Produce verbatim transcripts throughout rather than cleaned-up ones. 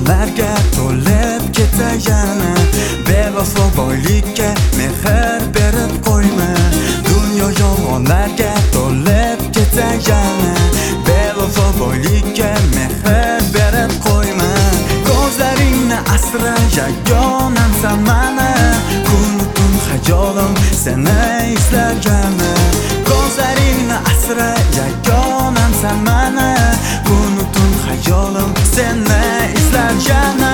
yolg'onlarga to'lib ketsa yana bevafo boylikka mehr berib qo'yma. Dunyo yolg'onlarga to'lib ketsa yana bevafo boylikka mehr berib qo'yma. Ko'zlaringni asra yagonamsan mana, kun tun hayolim seni izlargani. Ko'zlaringni asra yagonamsan mana, kun tun hayolim seni izlargani.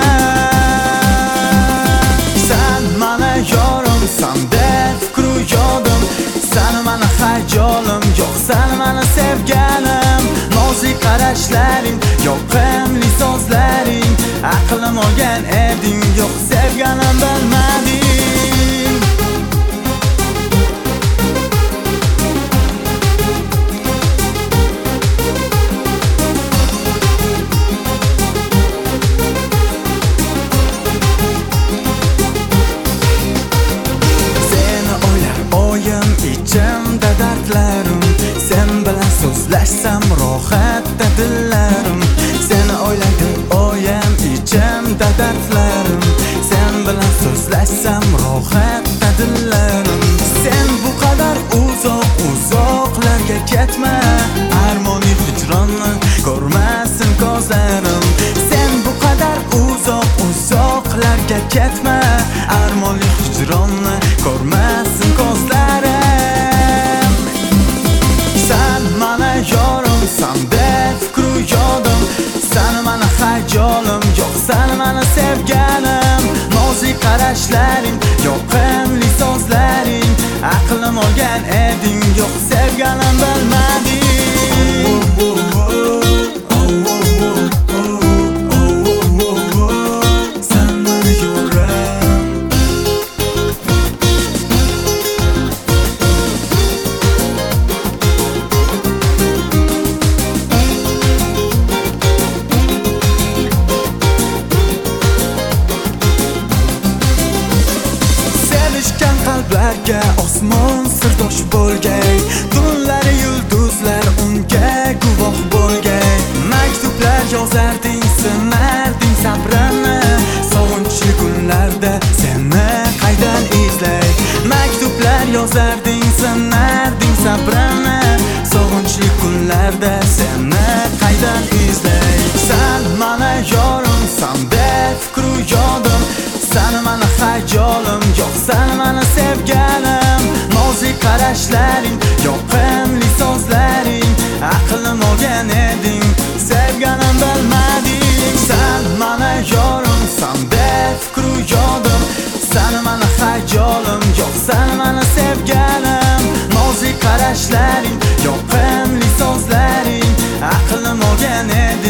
Sen mana yorimsan deb fikru yodim, sen mana hayolim yo'q, sen mana sevganim. Nozik qarashlaring, yoqimli so'zlaring, aqlim olgan eding, yo'q sevganim bilmading. İçimde dertlerim, sen bilan so'zlashsam rohatda dillarim. Seni o'yladim o'yim ichimda dertlerim, sen bilan so'zlashsam rohatda dillarim. Sen bu kadar uzoq uzoqlarga ketma, armoniy hijronni ko'rmasin ko'zlarim. Sen bu kadar uzoq uzoqlarga ketma, armoniy hijronni ko'rmasin ko'zlarim. Yorimsan deb fikru yodim, sen mana hayolim yo'q, sen mana sevganim. Nozik qarashlaring, yoqimli so'zlaring, aqlim olgan eding, yo'q sevganim bilmading. Qalblarga osmon sirdosh bo'lgay, tunlar yulduzlar unga guvoh bo'lgay. Maktublar yozarding, sinarding sabrimni, sog'inchli kunlarda seni qaydan izlay. Maktublar yozarding, sinarding sabrimni, sog'inchli kunlarda seni qaydan izlay. Sen mana yorimsan deb fikru yodim, sen mana hayolim yo'q, sen mana sevganim. Nozik qarashlaring, yoqimli so'zlaring, aqlim olgan eding, sevganim bilmading. Sen mana yorimsan deb fikru yodim, sen mana hayolim yo'q, sen mana sevganim. Nozik qarashlaring, yoqimli so'zlaring, aqlim olgan eding.